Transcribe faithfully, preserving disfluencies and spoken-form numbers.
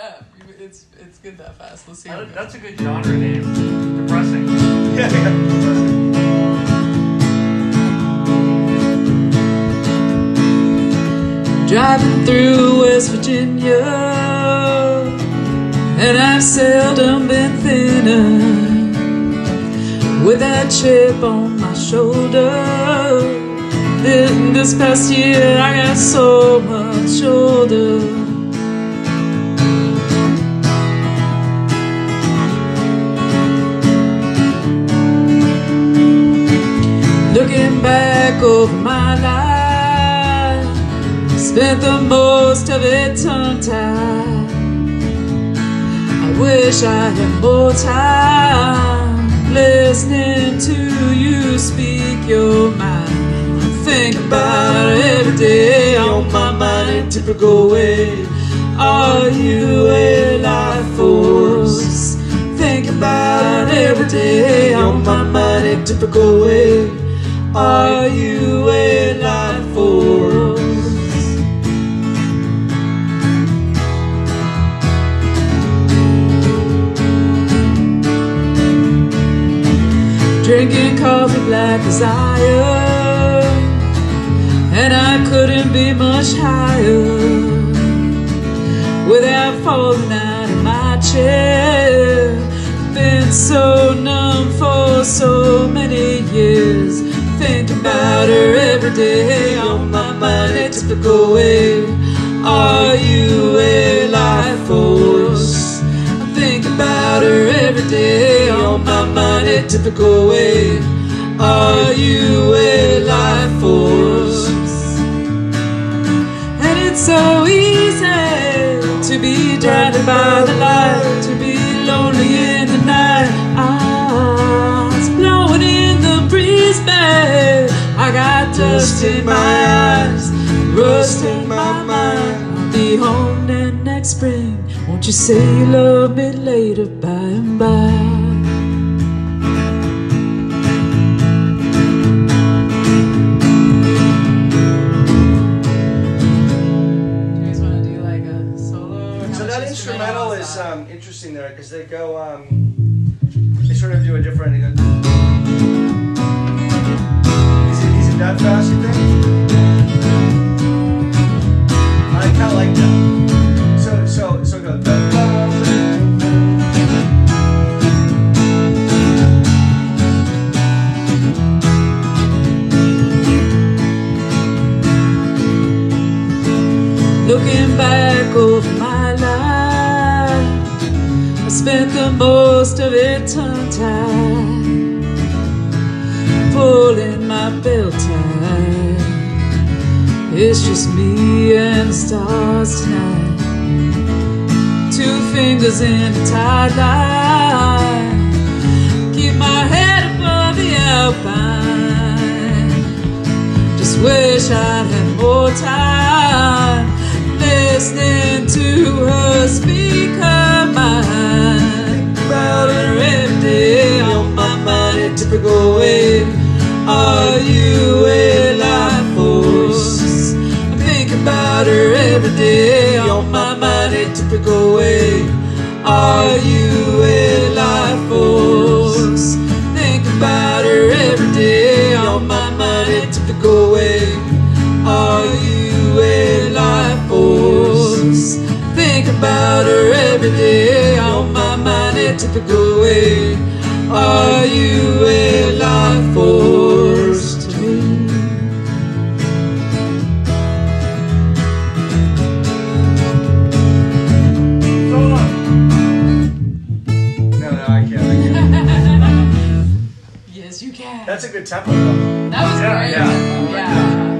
Yeah, it's it's good that fast. Let's see. Uh, that's a good genre name. Depressing. Yeah, yeah. Driving through West Virginia, and I've seldom been thinner, with that chip on my shoulder. Then this past year I got so much older. Looking back over my life, spent the most of it tongue-tied. I wish I had more time listening to you speak your mind. I think about it every day on my mind in a typical way. Are you a life force? Think about it every day on my mind in a typical way. Are you a life force? Drinking coffee black as iron, and I couldn't be much higher without falling out of my chair. Been so numb for so many years. Think about her every day on my mind in a typical way. Are you a life force? I think about her every day on my mind in a typical way. Are you a life force? And it's so easy to be blinded by the light, to be lonely in the night. Ah, it's blowing in the breeze, babe. I got dust in my eyes, rust in my mind. I'll be home then next spring. Won't you say you love me later by and by? Instrumental is um, interesting there because they go, um, they sort of do a different. They go, is it is it that fast? You think? I kind of like that. So so so go. Looking back over my life, I spent the most of it tongue-tied, pulling my belt tight. It's just me and the stars tonight. Two fingers in the tight line, keep my head above the alpine. Just wish I'd had more time listening to her speak her mind. Think about her every day on my mind in a typical way. Are you a life force? I think about her every day on my mind in a typical way. Are you a life force? Think about her every day on my mind in a typical way. Are you a life force? Think about her every day on my mind in a typical way. Are you a life force to me? No, no, I can't. I can't. Yes, you can. That's a good tempo though. That was Yeah, great. yeah. Yeah.